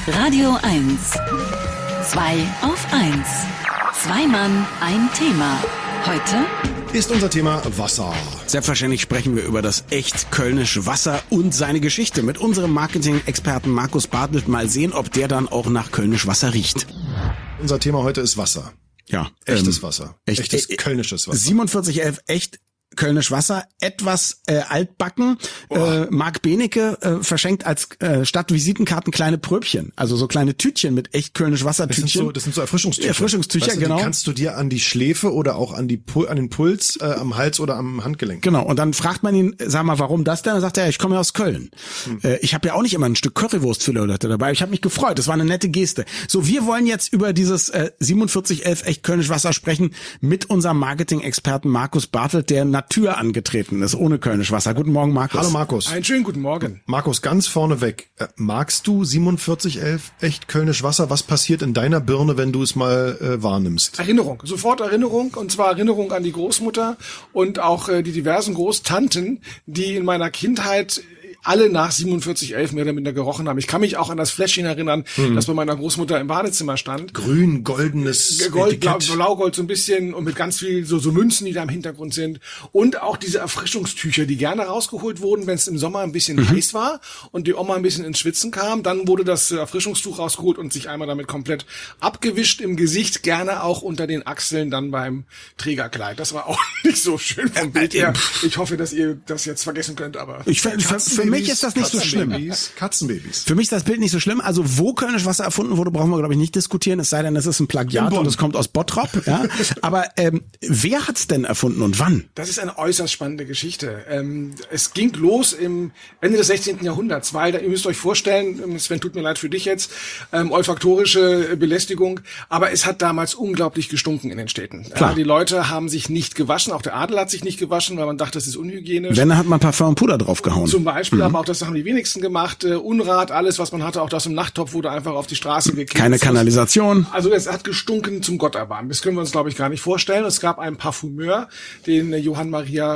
Radio 1. 2 auf 1. Zwei Mann, ein Thema. Heute ist unser Thema Wasser. Selbstverständlich sprechen wir über das echt kölnische Wasser und seine Geschichte mit unserem Marketing-Experten Markus Bartelt. Mal sehen, ob der dann auch nach kölnisch Wasser riecht. Unser Thema heute ist Wasser. Ja. Echtes Wasser. Echtes kölnisches Wasser. 4711 echt kölnisch Wasser, etwas altbacken. Marc Benecke verschenkt als statt Visitenkarten kleine Pröbchen, also so kleine Tütchen mit echt kölnisch Wassertütchen. Das sind so Erfrischungstücher. Erfrischungstücher, weißt du, genau. Die kannst du dir an die Schläfe oder auch an den Puls, am Hals oder am Handgelenk. Genau, und dann fragt man ihn, sag mal, warum das denn? Dann sagt er, ich komme ja aus Köln. Ich habe ja auch nicht immer ein Stück Currywurst für Leute dabei. Ich habe mich gefreut, das war eine nette Geste. So, wir wollen jetzt über dieses 4711 echt kölnisch Wasser sprechen mit unserem Marketing-Experten Markus Bartelt, der Tür angetreten ist, ohne kölnisch Wasser. Guten Morgen, Markus. Hallo, Markus. Einen schönen guten Morgen. Markus, ganz vorneweg, magst du 4711 echt kölnisch Wasser? Was passiert in deiner Birne, wenn du es mal wahrnimmst? Erinnerung, sofort Erinnerung, und zwar Erinnerung an die Großmutter und auch die diversen Großtanten, die in meiner Kindheit alle nach 4711 mehr oder minder gerochen haben. Ich kann mich auch an das Fläschchen erinnern, das bei meiner Großmutter im Badezimmer stand. Grün, goldenes Gold, Blaugold so ein bisschen und mit ganz viel so Münzen, die da im Hintergrund sind. Und auch diese Erfrischungstücher, die gerne rausgeholt wurden, wenn es im Sommer ein bisschen heiß war und die Oma ein bisschen ins Schwitzen kam. Dann wurde das Erfrischungstuch rausgeholt und sich einmal damit komplett abgewischt im Gesicht, gerne auch unter den Achseln dann beim Trägerkleid. Das war auch nicht so schön vom Bild her. Ich hoffe, dass ihr das jetzt vergessen könnt, aber... Für mich ist das nicht so schlimm. Katzenbabys. Für mich ist das Bild nicht so schlimm. Also wo kölnisch Wasser erfunden wurde, brauchen wir, glaube ich, nicht diskutieren. Es sei denn, es ist ein Plagiat und es kommt aus Bottrop. Ja? Aber wer hat's denn erfunden und wann? Das ist eine äußerst spannende Geschichte. Es ging los im Ende des 16. Jahrhunderts, weil, ihr müsst euch vorstellen, Sven, tut mir leid für dich jetzt, olfaktorische Belästigung, aber es hat damals unglaublich gestunken in den Städten. Klar. Die Leute haben sich nicht gewaschen, auch der Adel hat sich nicht gewaschen, weil man dachte, das ist unhygienisch. Wenn, hat man Parfum und Puder draufgehauen. Zum Beispiel, aber auch das haben die wenigsten gemacht. Unrat, alles, was man hatte, auch das im Nachttopf wurde einfach auf die Straße gekippt. Keine Kanalisation. Also es hat gestunken zum Gott erbarmen. Das können wir uns, glaube ich, gar nicht vorstellen. Es gab einen Parfümeur, den Johann Maria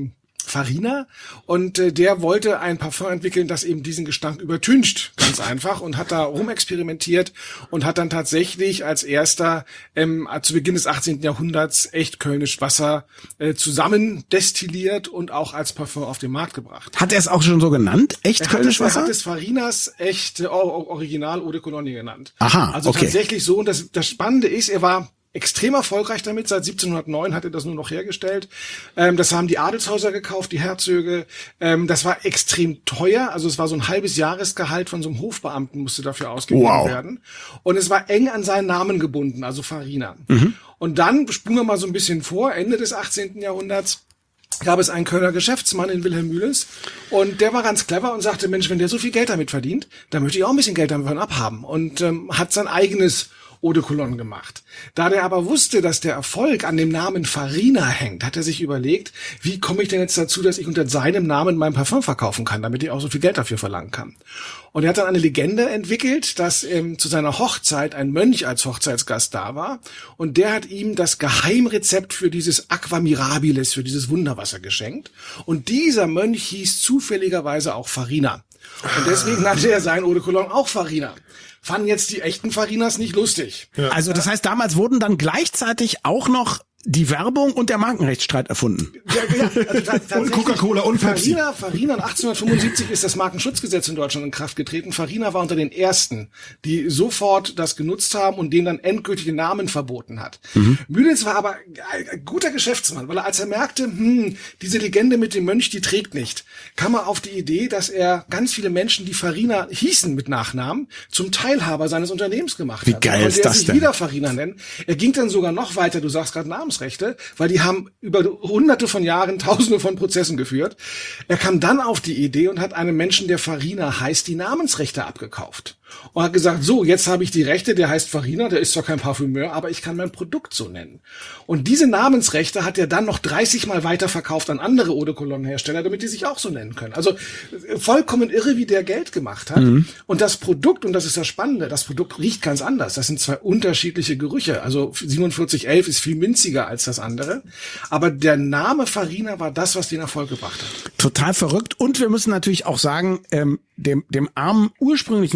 Farina, und der wollte ein Parfum entwickeln, das eben diesen Gestank übertüncht, ganz einfach, und hat da rumexperimentiert und hat dann tatsächlich als erster zu Beginn des 18. Jahrhunderts echt kölnisch Wasser zusammen destilliert und auch als Parfum auf den Markt gebracht. Hat er es auch schon so genannt? Echt kölnisch Wasser? Er hat es Farinas echt Original Eau de Cologne genannt. Aha, also okay. Tatsächlich so, und das Spannende ist, er war extrem erfolgreich damit. Seit 1709 hat er das nur noch hergestellt. Das haben die Adelshäuser gekauft, die Herzöge. Das war extrem teuer. Also es war so ein halbes Jahresgehalt von so einem Hofbeamten musste dafür ausgegeben werden. Und es war eng an seinen Namen gebunden, also Farina. Und dann spulen wir mal so ein bisschen vor, Ende des 18. Jahrhunderts. Gab es einen Kölner Geschäftsmann in Wilhelmühles und der war ganz clever und sagte, Mensch, wenn der so viel Geld damit verdient, dann möchte ich auch ein bisschen Geld davon abhaben, und hat sein eigenes Eau de Cologne gemacht. Da der aber wusste, dass der Erfolg an dem Namen Farina hängt, hat er sich überlegt, wie komme ich denn jetzt dazu, dass ich unter seinem Namen mein Parfum verkaufen kann, damit ich auch so viel Geld dafür verlangen kann. Und er hat dann eine Legende entwickelt, dass zu seiner Hochzeit ein Mönch als Hochzeitsgast da war, und der hat ihm das Geheimrezept für dieses Aqua Mirabilis, für dieses Wunderwasser geschenkt. Und dieser Mönch hieß zufälligerweise auch Farina. Und deswegen nannte er sein Eau de Cologne auch Farina. Fanden jetzt die echten Farinas nicht lustig. Ja. Also das heißt, damals wurden dann gleichzeitig auch noch die Werbung und der Markenrechtsstreit erfunden. Ja, also und Coca-Cola und Pepsi. Farina, 1875 ist das Markenschutzgesetz in Deutschland in Kraft getreten. Farina war unter den ersten, die sofort das genutzt haben und denen dann endgültig den Namen verboten hat. Mühles war aber ein guter Geschäftsmann, weil als er merkte, diese Legende mit dem Mönch, die trägt nicht, kam er auf die Idee, dass er ganz viele Menschen, die Farina hießen mit Nachnamen, zum Teilhaber seines Unternehmens gemacht hat. Wie geil ist das denn? Und er sich wieder Farina nennen. Er ging dann sogar noch weiter, du sagst gerade Namensrechte, weil die haben über hunderte von Jahren tausende von Prozessen geführt. Er kam dann auf die Idee und hat einem Menschen, der Farina heißt, die Namensrechte abgekauft. Und hat gesagt, so, jetzt habe ich die Rechte, der heißt Farina, der ist zwar kein Parfümeur, aber ich kann mein Produkt so nennen. Und diese Namensrechte hat er dann noch 30 Mal weiterverkauft an andere Eau de Cologne Hersteller, damit die sich auch so nennen können. Also vollkommen irre, wie der Geld gemacht hat. Und das Produkt, und das ist das Spannende, das Produkt riecht ganz anders. Das sind zwei unterschiedliche Gerüche. Also 4711 ist viel minziger als das andere. Aber der Name Farina war das, was den Erfolg gebracht hat. Total verrückt. Und wir müssen natürlich auch sagen, dem armen ursprünglichen Herrn Farina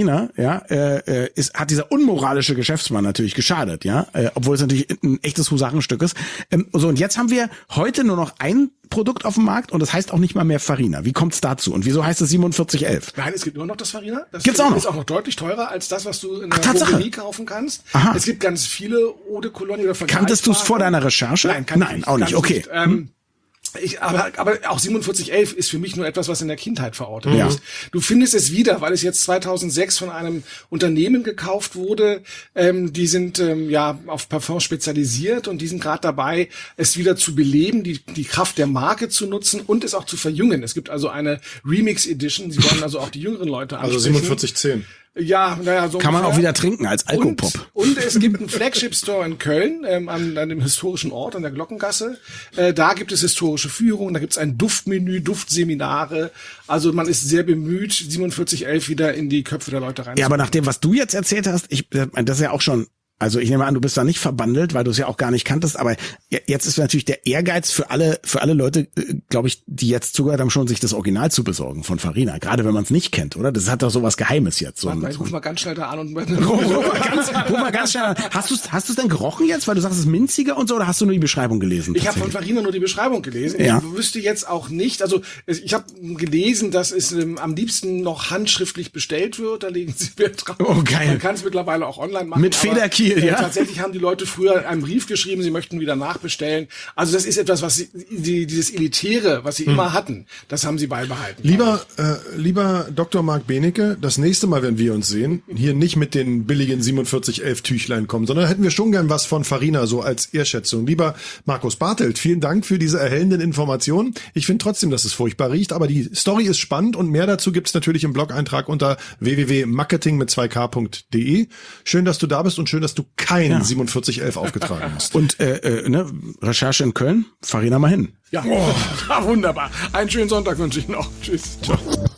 Farina, ja, hat dieser unmoralische Geschäftsmann natürlich geschadet, ja, obwohl es natürlich ein echtes Husarenstück ist. So, und jetzt haben wir heute nur noch ein Produkt auf dem Markt und das heißt auch nicht mal mehr Farina. Wie kommt's dazu? Und wieso heißt es 4711? Nein, es gibt nur noch das Farina. Das Gibt's auch noch? Ist auch noch deutlich teurer als das, was du in der Tatsache. Drogerie kaufen kannst. Aha. Es gibt ganz viele Eau de Cologne oder Vergleichbare. Kanntest du es vor deiner Recherche? Nein, auch nicht. Okay. Aber auch 4711 ist für mich nur etwas, was in der Kindheit verortet Ja. ist. Du findest es wieder, weil es jetzt 2006 von einem Unternehmen gekauft wurde. Die sind auf Parfum spezialisiert und die sind gerade dabei, es wieder zu beleben, die Kraft der Marke zu nutzen und es auch zu verjüngen. Es gibt also eine Remix Edition. Sie wollen also auch die jüngeren Leute ansprechen. Also 4710. Ja, naja, so Kann man ungefähr. auch wieder trinken als Alkopop. Und es gibt einen Flagship-Store in Köln, an dem historischen Ort, an der Glockengasse. Da gibt es historische Führungen, da gibt es ein Duftmenü, Duftseminare. Also man ist sehr bemüht, 4711 wieder in die Köpfe der Leute reinzubringen. Ja, aber nach dem, was du jetzt erzählt hast, das ist ja auch schon, also ich nehme an, du bist da nicht verbandelt, weil du es ja auch gar nicht kanntest, aber jetzt ist natürlich der Ehrgeiz für alle Leute, glaube ich, die jetzt zugehört haben, schon sich das Original zu besorgen von Farina, gerade wenn man es nicht kennt, oder? Das hat doch sowas Geheimes jetzt. So Ich ruf mal ganz schnell da an und Ruf mal ganz schnell an. Hast du es denn gerochen jetzt, weil du sagst, es ist minziger und so, oder hast du nur die Beschreibung gelesen? Ich habe von Farina nur die Beschreibung gelesen. Ja. Ich wüsste jetzt auch nicht, also ich habe gelesen, dass es am liebsten noch handschriftlich bestellt wird, da legen sie Wert drauf. Oh, geil. Man kann es mittlerweile auch online machen. Mit Federkiel, ja? Tatsächlich haben die Leute früher einen Brief geschrieben, sie möchten wieder nachbestellen. Also das ist etwas, was dieses Elitäre, was sie immer hatten, das haben sie beibehalten. Lieber Dr. Marc Benecke, das nächste Mal, wenn wir uns sehen, hier nicht mit den billigen 4711 Tüchlein kommen, sondern hätten wir schon gern was von Farina, so als Ehrschätzung. Lieber Markus Bartelt, vielen Dank für diese erhellenden Informationen. Ich finde trotzdem, dass es furchtbar riecht, aber die Story ist spannend und mehr dazu gibt's natürlich im Blog-Eintrag unter www.marketing2k.de. Schön, dass du da bist und schön, dass du kein 4711 aufgetragen hast. Und Recherche in Köln, Farina mal hin. Ja, wunderbar. Einen schönen Sonntag wünsche ich noch. Tschüss. Ciao.